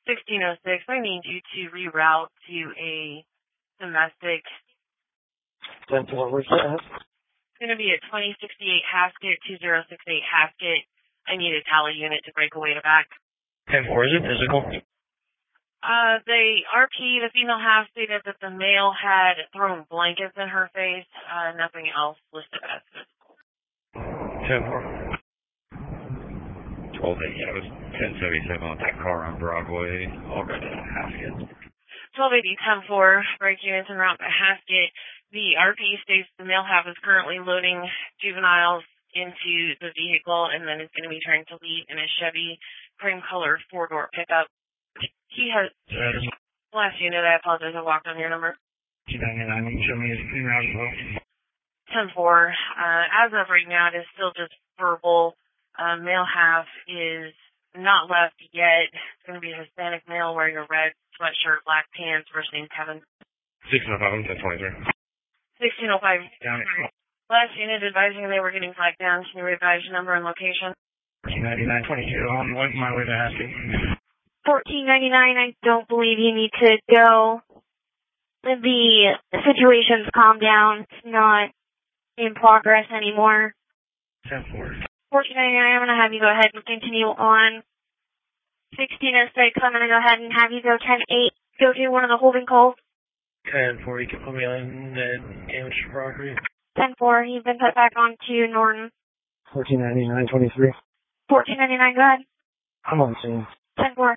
1606, I need you to reroute to a domestic. 10-4, where's that? It's going to be at 2068 Haskett, 2068 Haskett. I need a tally unit to break away to back. 10-4, is it physical? The RP, the female half, stated that the male had thrown blankets in her face. Nothing else listed as physical. 10-4. 12-8, yeah, it was 1077 on that car on Broadway, all right at Haskett. 1280, 10-4, break units en route to Haskett. The RP states the male half is currently loading juveniles into the vehicle and then is going to be trying to leave in a Chevy cream-colored four-door pickup. He has... Last unit, I apologize, I walked on your number. 299, show me his clean route as well. 10-4. As of right now, it is still just verbal. Male half is not left yet. It's going to be a Hispanic male wearing a red sweatshirt, black pants, first name Kevin. 1605, 1023. 1605. Down it. Last unit advising they were getting flagged down. Can you advise your number and location? 1499, 22, on my way to Haskett. 1499, I don't believe you need to go. The situation's calmed down. It's not in progress anymore. 10-4. 1499, I'm going to have you go ahead and continue on. 1606, I'm going to go ahead and have you go 10-8. Go to one of the holding calls. 10-4, you can put me on the damaged property. 10-4, you've been put back on to Norton. 1499, 23. 1499, go ahead. I'm on scene. 10-4.